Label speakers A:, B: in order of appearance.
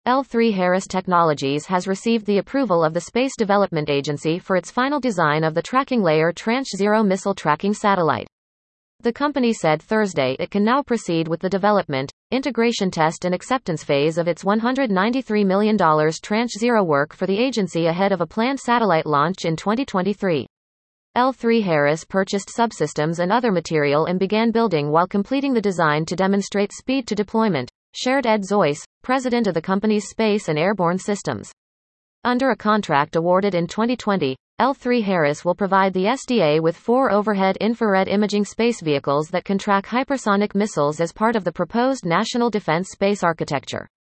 A: L3Harris Technologies has received the approval of the Space Development Agency for its final design of the Tracking Layer Tranche 0 missile tracking satellite. The company said Thursday it can now proceed with the development, integration test and acceptance phase of its $193 million Tranche 0 work for the agency ahead of a planned satellite launch in 2023. L3Harris purchased subsystems and other material and began building while completing the design to demonstrate speed to deployment, shared Ed Zoyce, president of the company's Space and Airborne Systems. Under a contract awarded in 2020, L3Harris will provide the SDA with 4 overhead infrared imaging space vehicles that can track hypersonic missiles as part of the proposed National Defense Space Architecture.